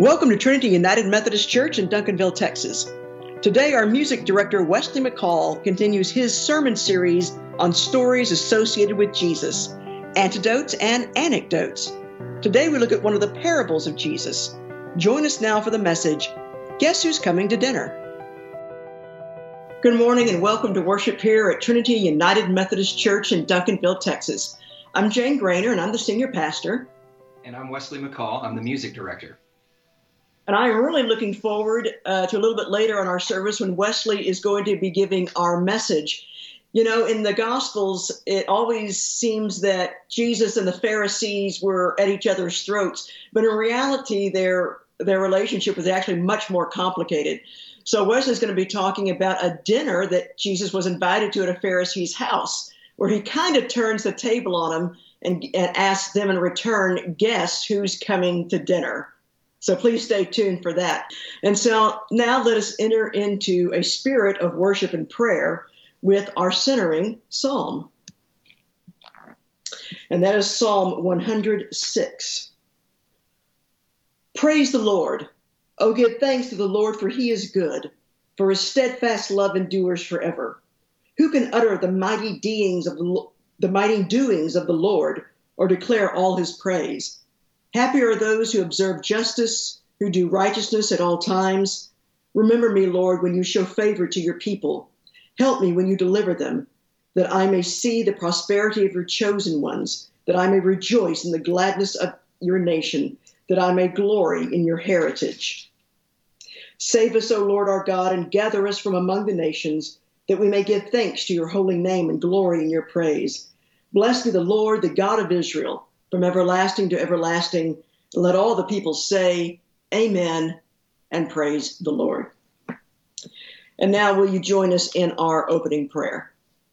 Welcome to Trinity United Methodist Church in Duncanville, Texas. Today, our music director, Wesley McCall, continues his sermon series on stories associated with Jesus, antidotes and anecdotes. Today, we look at one of the parables of Jesus. Join us now for the message, Guess Who's Coming to Dinner? Good morning and welcome to worship here at Trinity United Methodist Church in Duncanville, Texas. I'm Jane Grainer and I'm the senior pastor. And I'm Wesley McCall. I'm the music director. And I'm really looking forward to a little bit later on our service when Wesley is going to be giving our message. You know, in the Gospels, it always seems that Jesus and the Pharisees were at each other's throats. But in reality, their relationship was actually much more complicated. So Wesley's going to be talking about a dinner that Jesus was invited to at a Pharisee's house, where he kind of turns the table on them and asks them in return, guess who's coming to dinner? So please stay tuned for that. And so now let us enter into a spirit of worship and prayer with our centering psalm. And that is Psalm 106. Praise the Lord. Oh, give thanks to the Lord, for he is good, for his steadfast love endures forever. Who can utter the mighty doings of the Lord, or declare all his praise? Happy are those who observe justice, who do righteousness at all times. Remember me, Lord, when you show favor to your people. Help me when you deliver them, that I may see the prosperity of your chosen ones, that I may rejoice in the gladness of your nation, that I may glory in your heritage. Save us, O Lord our God, and gather us from among the nations, that we may give thanks to your holy name and glory in your praise. Blessed be the Lord, the God of Israel, from everlasting to everlasting. Let all the people say, Amen, and praise the Lord. And now will you join us in our opening prayer?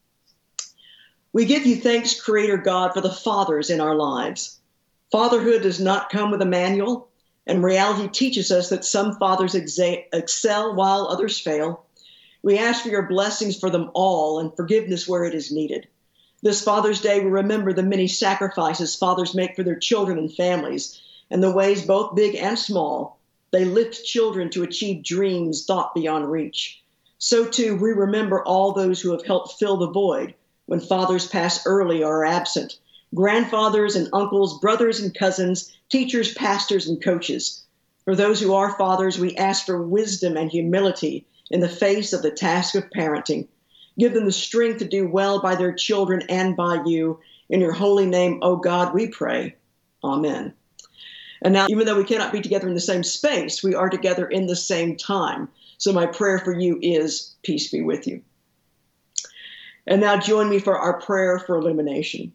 We give you thanks, Creator God, for the fathers in our lives. Fatherhood does not come with a manual, and reality teaches us that some fathers excel while others fail. We ask for your blessings for them all and forgiveness where it is needed. This Father's Day, we remember the many sacrifices fathers make for their children and families, and the ways, both big and small, they lift children to achieve dreams thought beyond reach. So, too, we remember all those who have helped fill the void when fathers pass early or are absent, grandfathers and uncles, brothers and cousins, teachers, pastors, and coaches. For those who are fathers, we ask for wisdom and humility in the face of the task of parenting. Give them the strength to do well by their children and by you. In your holy name, O God, we pray. Amen. And now, even though we cannot be together in the same space, we are together in the same time. So my prayer for you is, peace be with you. And now join me for our prayer for illumination.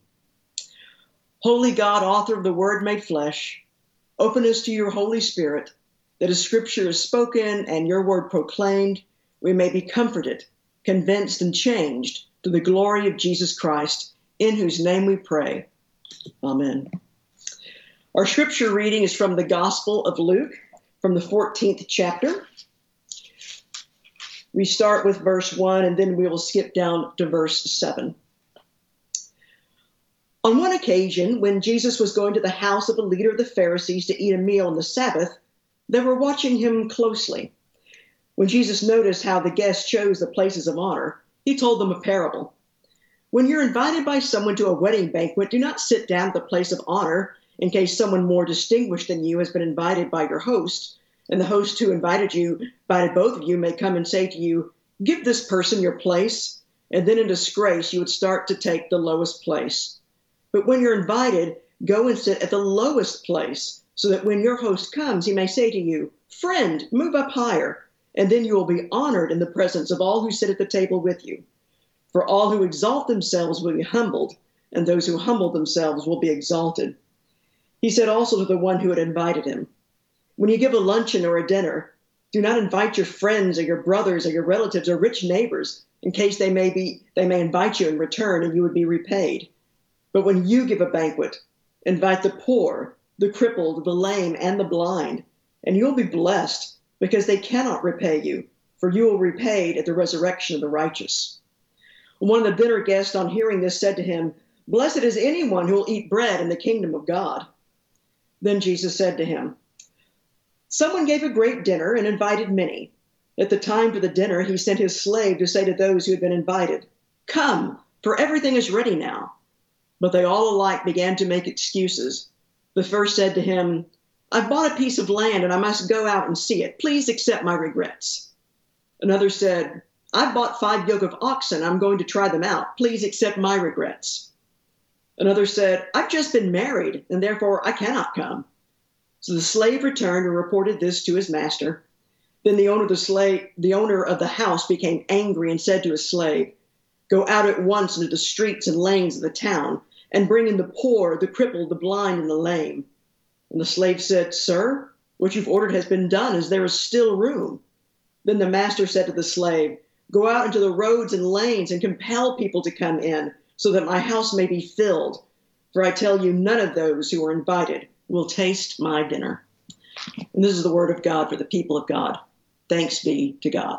Holy God, author of the Word made flesh, open us to your Holy Spirit, that as Scripture is spoken and your word proclaimed, we may be comforted, convinced, and changed to the glory of Jesus Christ, in whose name we pray. Amen. Our scripture reading is from the Gospel of Luke, from the 14th chapter. We start with verse 1, and then we will skip down to verse 7. On one occasion, when Jesus was going to the house of a leader of the Pharisees to eat a meal on the Sabbath, they were watching him closely. When Jesus noticed how the guests chose the places of honor, he told them a parable. When you're invited by someone to a wedding banquet, do not sit down at the place of honor in case someone more distinguished than you has been invited by your host, and the host who invited both of you may come and say to you, give this person your place, and then in disgrace you would start to take the lowest place. But when you're invited, go and sit at the lowest place, so that when your host comes, he may say to you, friend, move up higher. And then you will be honored in the presence of all who sit at the table with you. For all who exalt themselves will be humbled, and those who humble themselves will be exalted. He said also to the one who had invited him, when you give a luncheon or a dinner, do not invite your friends or your brothers or your relatives or rich neighbors, in case they may invite you in return and you would be repaid. But when you give a banquet, invite the poor, the crippled, the lame, and the blind, and you'll be blessed, because they cannot repay you, for you will be repaid at the resurrection of the righteous. One of the dinner guests, on hearing this, said to him, blessed is anyone who will eat bread in the kingdom of God. Then Jesus said to him, Someone gave a great dinner and invited many. At the time for the dinner, he sent his slave to say to those who had been invited, "Come, for everything is ready now." But they all alike began to make excuses. The first said to him, "I've bought a piece of land and I must go out and see it. Please accept my regrets." Another said, "I've bought 5 yoke of oxen. I'm going to try them out. Please accept my regrets." Another said, "I've just been married and therefore I cannot come." So the slave returned and reported this to his master. Then the owner of the house became angry and said to his slave, "Go out at once into the streets and lanes of the town and bring in the poor, the crippled, the blind, and the lame." And the slave said, "Sir, what you've ordered has been done, as there is still room." Then the master said to the slave, "Go out into the roads and lanes and compel people to come in, so that my house may be filled. For I tell you, none of those who are invited will taste my dinner." And this is the word of God for the people of God. Thanks be to God.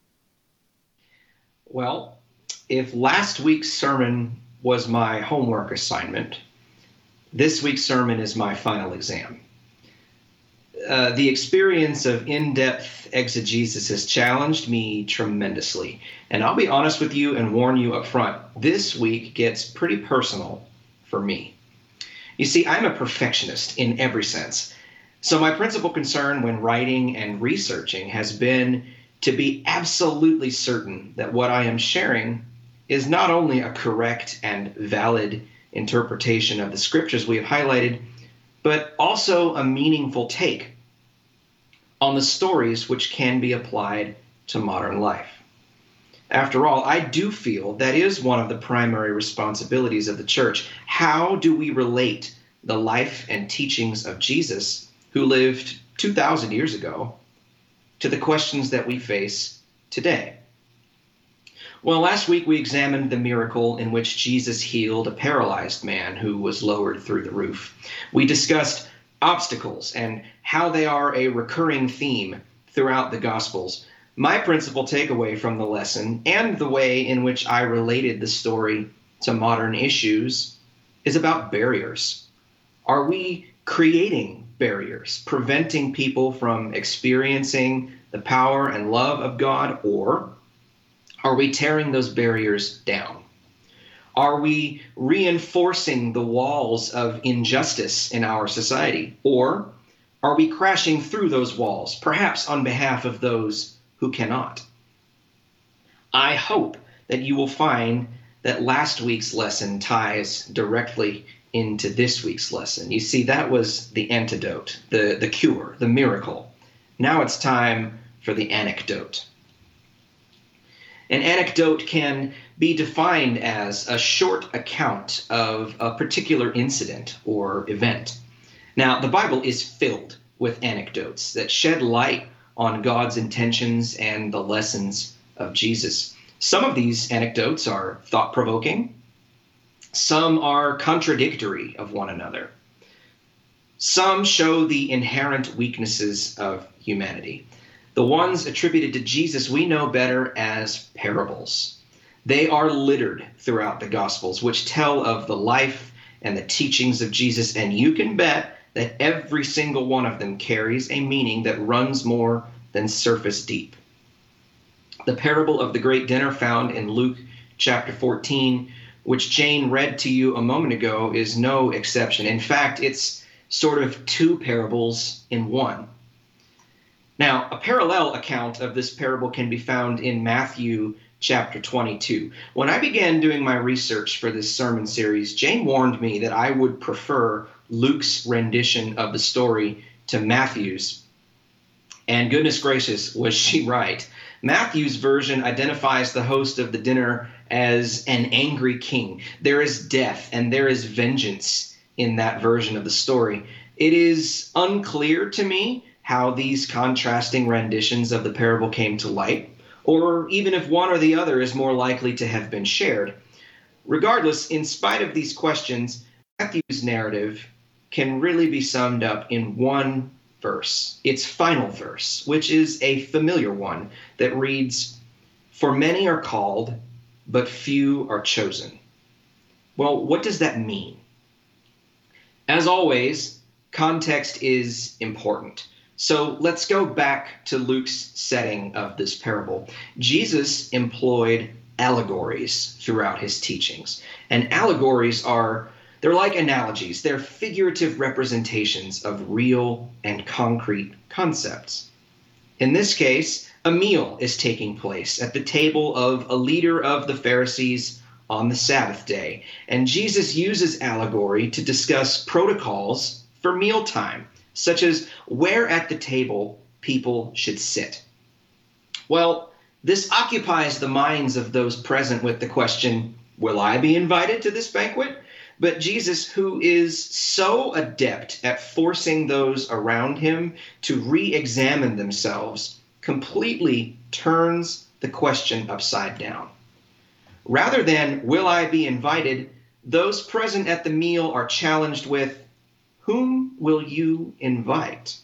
Well, if last week's sermon was my homework assignment, this week's sermon is my final exam. The experience of in-depth exegesis has challenged me tremendously. And I'll be honest with you and warn you up front, this week gets pretty personal for me. You see, I'm a perfectionist in every sense. So my principal concern when writing and researching has been to be absolutely certain that what I am sharing is not only a correct and valid interpretation of the scriptures we have highlighted, but also a meaningful take on the stories which can be applied to modern life. After all, I do feel that is one of the primary responsibilities of the church. How do we relate the life and teachings of Jesus, who lived 2,000 years ago, to the questions that we face today? Well, last week we examined the miracle in which Jesus healed a paralyzed man who was lowered through the roof. We discussed obstacles and how they are a recurring theme throughout the Gospels. My principal takeaway from the lesson, and the way in which I related the story to modern issues, is about barriers. Are we creating barriers, preventing people from experiencing the power and love of God, or are we tearing those barriers down? Are we reinforcing the walls of injustice in our society, or are we crashing through those walls, perhaps on behalf of those who cannot? I hope that you will find that last week's lesson ties directly into this week's lesson. You see, that was the antidote, the cure, the miracle. Now it's time for the anecdote. An anecdote can be defined as a short account of a particular incident or event. Now, the Bible is filled with anecdotes that shed light on God's intentions and the lessons of Jesus. Some of these anecdotes are thought-provoking. Some are contradictory of one another. Some show the inherent weaknesses of humanity. The ones attributed to Jesus we know better as parables. They are littered throughout the Gospels, which tell of the life and the teachings of Jesus, and you can bet that every single one of them carries a meaning that runs more than surface deep. The parable of the great dinner found in Luke chapter 14, which Jane read to you a moment ago, is no exception. In fact, it's sort of 2 parables in one. Now, a parallel account of this parable can be found in Matthew chapter 22. When I began doing my research for this sermon series, Jane warned me that I would prefer Luke's rendition of the story to Matthew's. And goodness gracious, was she right. Matthew's version identifies the host of the dinner as an angry king. There is death and there is vengeance in that version of the story. It is unclear to me how these contrasting renditions of the parable came to light, or even if one or the other is more likely to have been shared. Regardless, in spite of these questions, Matthew's narrative can really be summed up in one verse, its final verse, which is a familiar one that reads, "For many are called, but few are chosen." Well, what does that mean? As always, context is important. So let's go back to Luke's setting of this parable. Jesus employed allegories throughout his teachings. And allegories they're like analogies. They're figurative representations of real and concrete concepts. In this case, a meal is taking place at the table of a leader of the Pharisees on the Sabbath day. And Jesus uses allegory to discuss protocols for mealtime, such as where at the table people should sit. Well, this occupies the minds of those present with the question, will I be invited to this banquet? But Jesus, who is so adept at forcing those around him to re-examine themselves, completely turns the question upside down. Rather than, will I be invited, those present at the meal are challenged with, whom will you invite?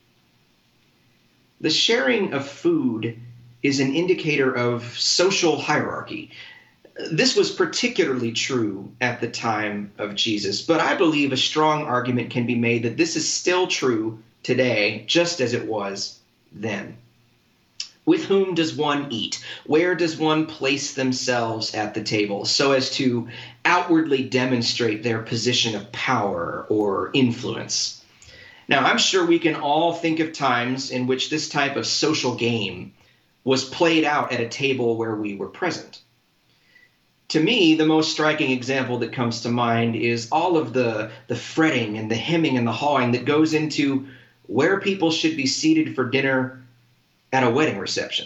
The sharing of food is an indicator of social hierarchy. This was particularly true at the time of Jesus, but I believe a strong argument can be made that this is still true today, just as it was then. With whom does one eat? Where does one place themselves at the table so as to outwardly demonstrate their position of power or influence? Now, I'm sure we can all think of times in which this type of social game was played out at a table where we were present. To me, the most striking example that comes to mind is all of the fretting and the hemming and the hawing that goes into where people should be seated for dinner at a wedding reception.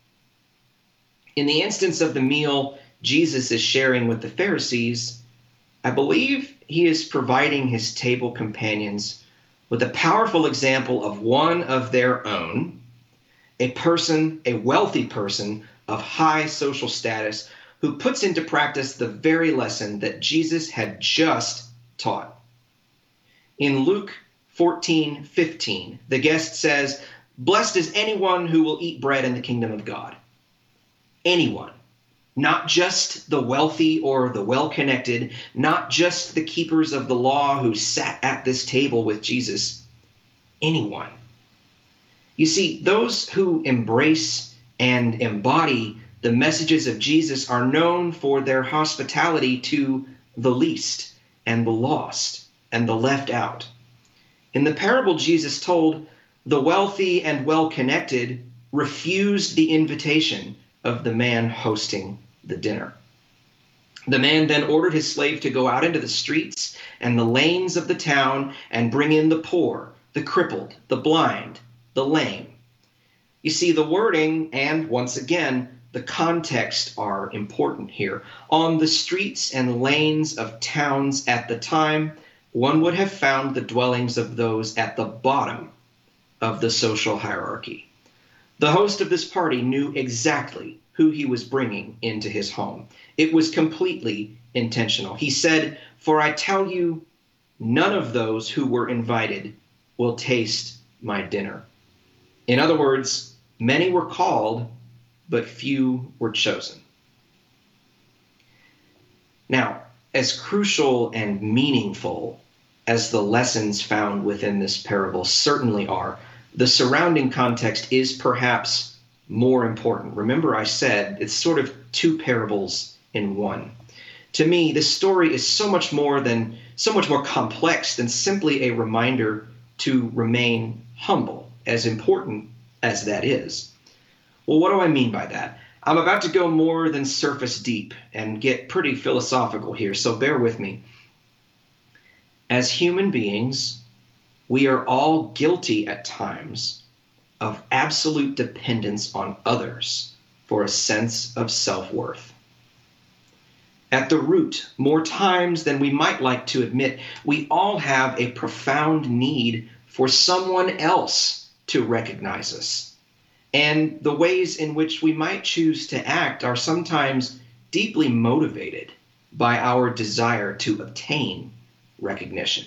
In the instance of the meal Jesus is sharing with the Pharisees, I believe he is providing his table companions with a powerful example of one of their own, a wealthy person of high social status who puts into practice the very lesson that Jesus had just taught. In Luke 14:15, the guest says, "Blessed is anyone who will eat bread in the kingdom of God." Anyone. Not just the wealthy or the well-connected, not just the keepers of the law who sat at this table with Jesus. Anyone. You see, those who embrace and embody the messages of Jesus are known for their hospitality to the least and the lost and the left out. In the parable Jesus told, the wealthy and well-connected refused the invitation of the man hosting the dinner. The man then ordered his slave to go out into the streets and the lanes of the town and bring in the poor, the crippled, the blind, the lame. You see, the wording and, once again, the context are important here. On the streets and lanes of towns at the time, one would have found the dwellings of those at the bottom of the social hierarchy. The host of this party knew exactly who he was bringing into his home. It was completely intentional. He said, "For I tell you, none of those who were invited will taste my dinner." In other words, many were called, but few were chosen. Now, as crucial and meaningful as the lessons found within this parable certainly are, the surrounding context is perhaps more important. Remember, I said it's sort of two parables in one. To me, this story is so much more complex than simply a reminder to remain humble, as important as that is. Well, what do I mean by that? I'm about to go more than surface deep and get pretty philosophical here, so bear with me. As human beings, we are all guilty at times of absolute dependence on others for a sense of self-worth. At the root, more times than we might like to admit, we all have a profound need for someone else to recognize us. And the ways in which we might choose to act are sometimes deeply motivated by our desire to obtain recognition.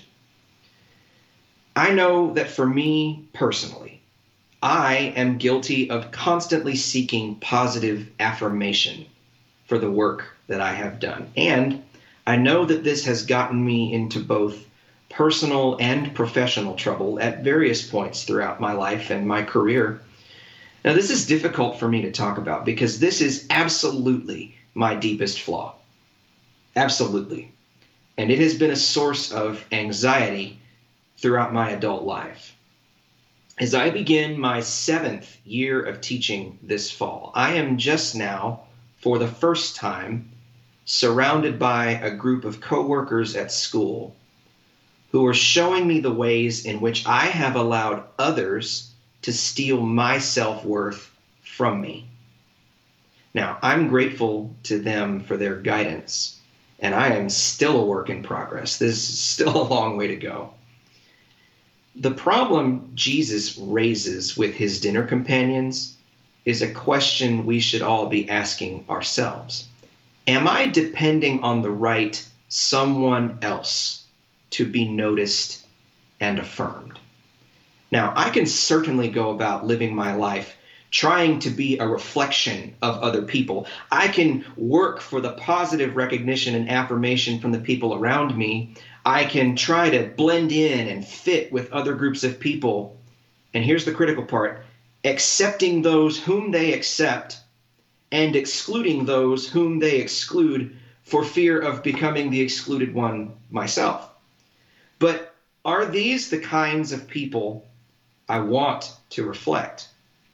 I know that for me personally, I am guilty of constantly seeking positive affirmation for the work that I have done. And I know that this has gotten me into both personal and professional trouble at various points throughout my life and my career. Now, this is difficult for me to talk about because this is absolutely my deepest flaw. Absolutely. And it has been a source of anxiety throughout my adult life. As I begin my 7th year of teaching this fall, I am just now, for the first time, surrounded by a group of coworkers at school who are showing me the ways in which I have allowed others to steal my self-worth from me. Now, I'm grateful to them for their guidance, and I am still a work in progress. There's still a long way to go. The problem Jesus raises with his dinner companions is a question we should all be asking ourselves. Am I depending on the right someone else to be noticed and affirmed? Now, I can certainly go about living my life trying to be a reflection of other people. I can work for the positive recognition and affirmation from the people around me. I can try to blend in and fit with other groups of people. And here's the critical part: accepting those whom they accept and excluding those whom they exclude for fear of becoming the excluded one myself. But are these the kinds of people I want to reflect?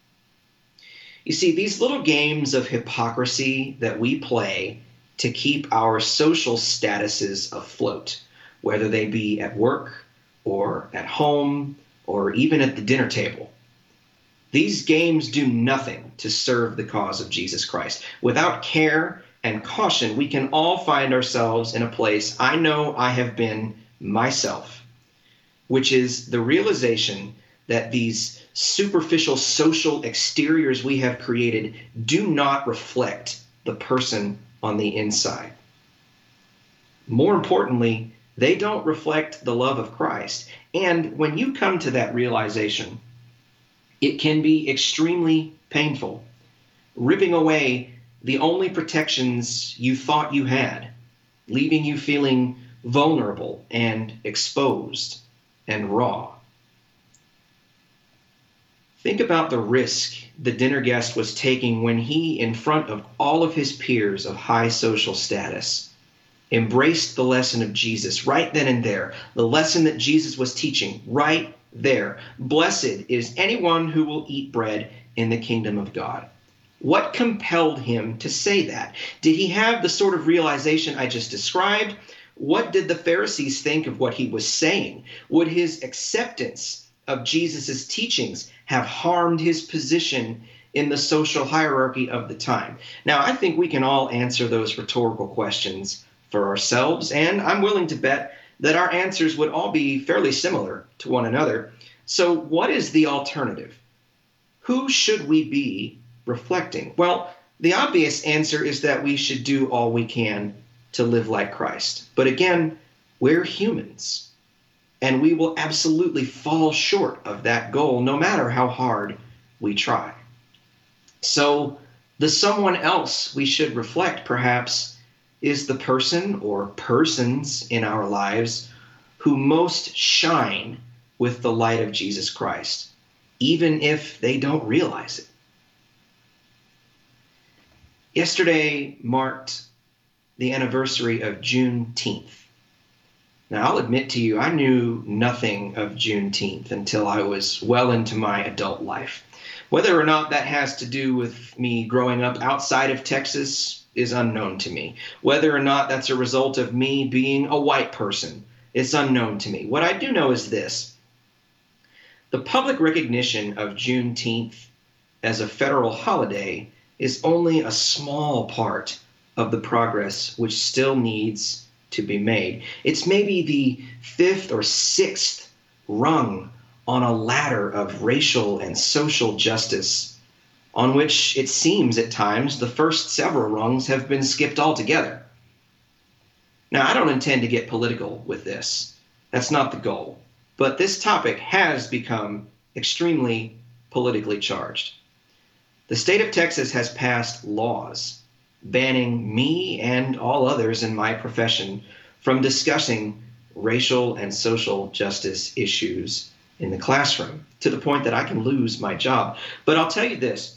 You see, these little games of hypocrisy that we play to keep our social statuses afloat, whether they be at work or at home or even at the dinner table, these games do nothing to serve the cause of Jesus Christ. Without care and caution, we can all find ourselves in a place I know I have been myself, which is the realization that these superficial social exteriors we have created do not reflect the person on the inside. More importantly, they don't reflect the love of Christ. And when you come to that realization, it can be extremely painful, ripping away the only protections you thought you had, leaving you feeling vulnerable and exposed and raw. Think about the risk the dinner guest was taking when he, in front of all of his peers of high social status, embraced the lesson of Jesus right then and there, the lesson that Jesus was teaching right there. Blessed is anyone who will eat bread in the kingdom of God. What compelled him to say that? Did he have the sort of realization I just described? What did the Pharisees think of what he was saying? Would his acceptance of Jesus' teachings have harmed his position in the social hierarchy of the time? Now, I think we can all answer those rhetorical questions for ourselves, and I'm willing to bet that our answers would all be fairly similar to one another. So what is the alternative? Who should we be reflecting? Well, the obvious answer is that we should do all we can to live like Christ. But again, we're humans, and we will absolutely fall short of that goal no matter how hard we try. So the someone else we should reflect, perhaps, is the person or persons in our lives who most shine with the light of Jesus Christ, even if they don't realize it. Yesterday marked the anniversary of Juneteenth. Now, I'll admit to you, I knew nothing of Juneteenth until I was well into my adult life. Whether or not that has to do with me growing up outside of Texas is unknown to me. Whether or not that's a result of me being a white person, it's unknown to me. What I do know is this: the public recognition of Juneteenth as a federal holiday is only a small part of the progress which still needs to be made. It's maybe the 5th or 6th rung on a ladder of racial and social justice, on which it seems at times the first several rungs have been skipped altogether. Now, I don't intend to get political with this. That's not the goal. But this topic has become extremely politically charged. The state of Texas has passed laws banning me and all others in my profession from discussing racial and social justice issues in the classroom, to the point that I can lose my job. But I'll tell you this.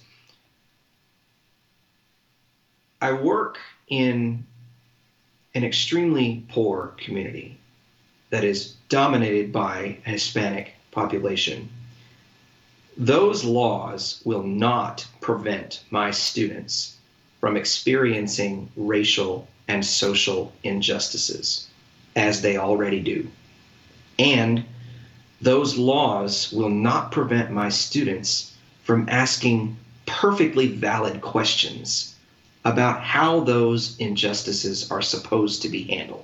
I work in an extremely poor community that is dominated by a Hispanic population. Those laws will not prevent my students from experiencing racial and social injustices, as they already do. And those laws will not prevent my students from asking perfectly valid questions about how those injustices are supposed to be handled.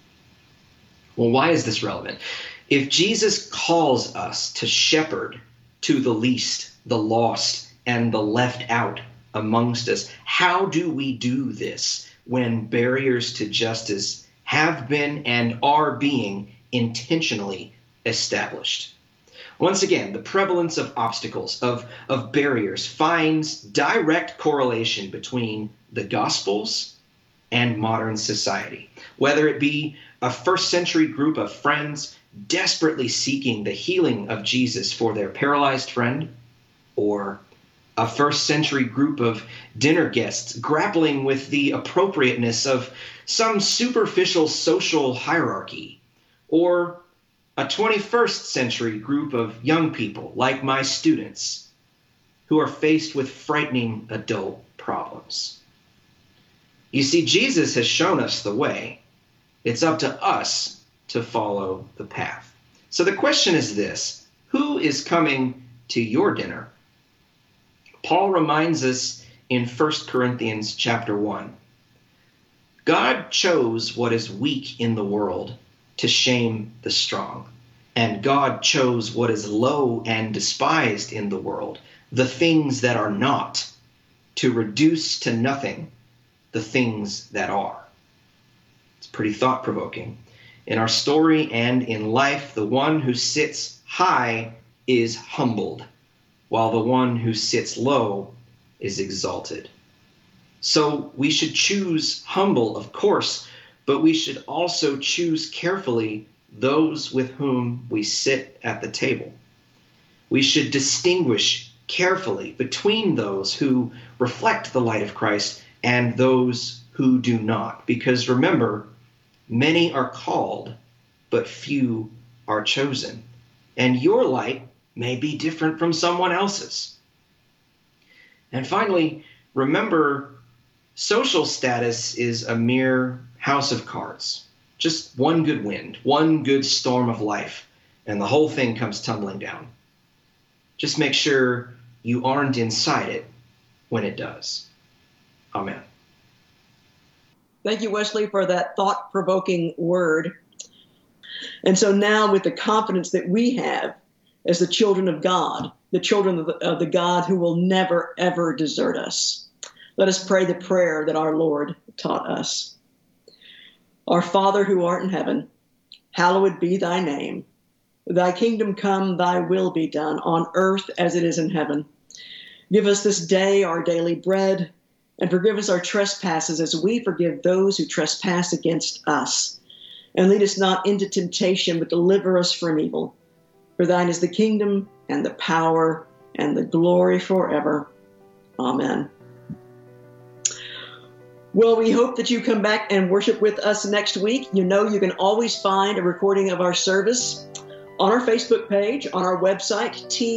Well, why is this relevant? If Jesus calls us to shepherd to the least, the lost, and the left out amongst us, how do we do this when barriers to justice have been and are being intentionally established? Once again, the prevalence of obstacles, of barriers, finds direct correlation between the Gospels and modern society. Whether it be a first century group of friends desperately seeking the healing of Jesus for their paralyzed friend, or a first century group of dinner guests grappling with the appropriateness of some superficial social hierarchy, or a 21st century group of young people like my students who are faced with frightening adult problems. You see, Jesus has shown us the way. It's up to us to follow the path. So the question is this: who is coming to your dinner? Paul reminds us in 1 Corinthians chapter 1. God chose what is weak in the world to shame the strong. And God chose what is low and despised in the world, the things that are not, to reduce to nothing the things that are. It's pretty thought-provoking. In our story and in life, the one who sits high is humbled, while the one who sits low is exalted. So we should choose humble, of course, but we should also choose carefully those with whom we sit at the table. We should distinguish carefully between those who reflect the light of Christ and those who do not. Because remember, many are called, but few are chosen. And your light may be different from someone else's. And finally, remember, social status is a mere house of cards. Just one good wind, one good storm of life, and the whole thing comes tumbling down. Just make sure you aren't inside it when it does. Amen. Thank you, Wesley, for that thought-provoking word. And so now, with the confidence that we have as the children of God, the children of the God who will never, ever desert us, let us pray the prayer that our Lord taught us. Our Father who art in heaven, hallowed be thy name. Thy kingdom come, thy will be done, on earth as it is in heaven. Give us this day our daily bread, and forgive us our trespasses as we forgive those who trespass against us. And lead us not into temptation, but deliver us from evil. For thine is the kingdom, and the power, and the glory forever. Amen. Well, we hope that you come back and worship with us next week. You know you can always find a recording of our service on our Facebook page, on our website,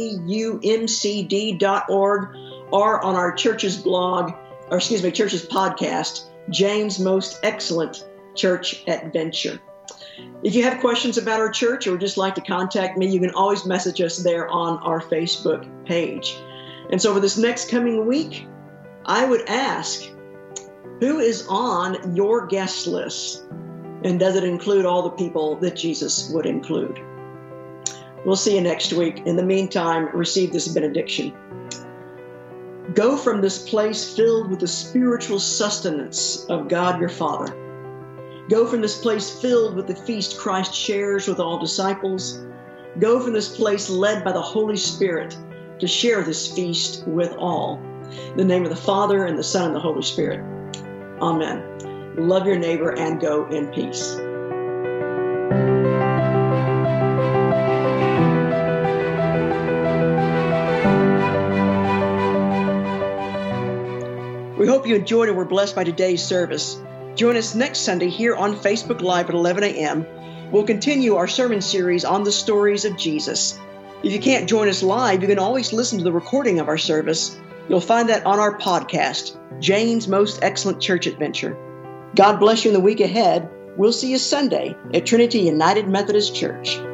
tumcd.org, or on our church's church's podcast, Jane's Most Excellent Church Adventure. If you have questions about our church or would just like to contact me, you can always message us there on our Facebook page. And so for this next coming week, I would ask, who is on your guest list? And does it include all the people that Jesus would include? We'll see you next week. In the meantime, receive this benediction. Go from this place filled with the spiritual sustenance of God your Father. Go from this place filled with the feast Christ shares with all disciples. Go from this place led by the Holy Spirit to share this feast with all. In the name of the Father, and the Son, and the Holy Spirit. Amen. Love your neighbor and go in peace. hope you enjoyed and were blessed by today's service. Join us next Sunday here on Facebook Live at 11 a.m. We'll continue our sermon series on the stories of Jesus. If you can't join us live, you can always listen to the recording of our service. You'll find that on our podcast, Jane's Most Excellent Church Adventure. God bless you in the week ahead. We'll see you Sunday at Trinity United Methodist Church.